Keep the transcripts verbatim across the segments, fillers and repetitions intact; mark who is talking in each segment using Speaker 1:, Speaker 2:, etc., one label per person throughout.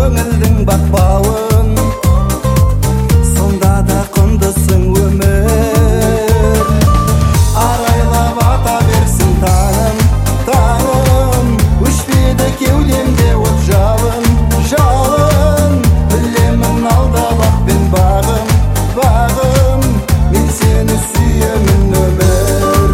Speaker 1: көңілдің бақпауын, сонда да құндысың өмір. Арайлап ата берсін таңым, таңым, өшпеді кеудемде от жалын, жалын. Білемін алда бақ пен бағым, бағым, мен сені сүйемін өмір.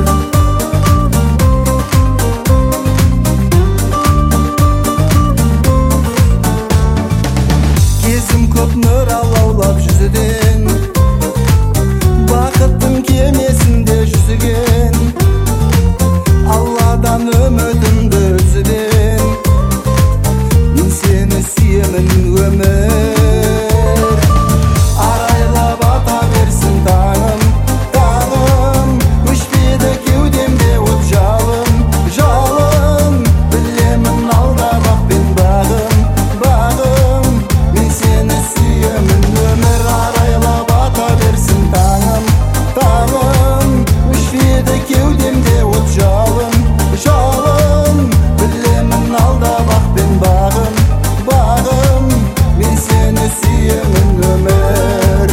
Speaker 1: Кезім көп нұр алаулап жүзіден, бақыттың кемесінде жүзген, Алладан үмітімді үзбен, мен сені сүйемін өмір. Арайлап ата берсін таңым, таңым, өшпеді кеудемде от жалын, жалын. Білемін алда бақ пен бағым, бағым, мен сені сүйемін өмір. Арайлап ата берсін таңым, таңым, өшпеді кеудемде от жалын, жалын. Білемін алда бақ пен бағым, бағым, мен сені сүйемін өмір.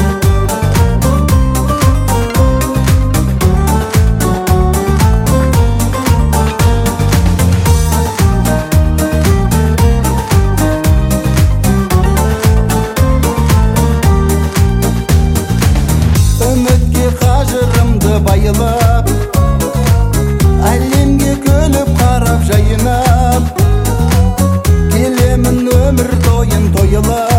Speaker 1: Үмітке қажырымды байылып, әлемге күліп қарап жайынып, келемін өмір тойын тойылып.